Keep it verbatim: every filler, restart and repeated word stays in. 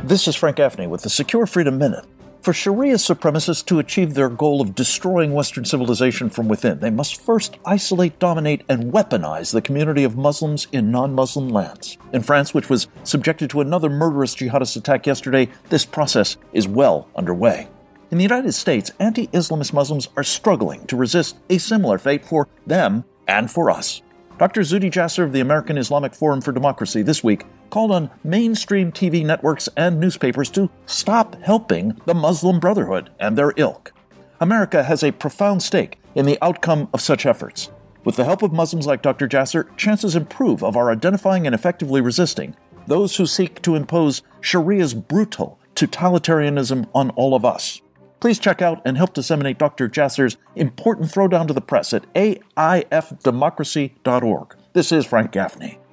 This is Frank Gaffney with the Secure Freedom Minute. For Sharia supremacists to achieve their goal of destroying Western civilization from within, they must first isolate, dominate, and weaponize the community of Muslims in non-Muslim lands. In France, which was subjected to another murderous jihadist attack yesterday, this process is well underway. In the United States, anti-Islamist Muslims are struggling to resist a similar fate for them and for us. Doctor Zuhdi Jasser of the American Islamic Forum for Democracy this week called on mainstream T V networks and newspapers to stop helping the Muslim Brotherhood and their ilk. America has a profound stake in the outcome of such efforts. With the help of Muslims like Doctor Jasser, chances improve of our identifying and effectively resisting those who seek to impose Sharia's brutal totalitarianism on all of us. Please check out and help disseminate Doctor Jasser's important throwdown to the press at A I F democracy dot org. This is Frank Gaffney.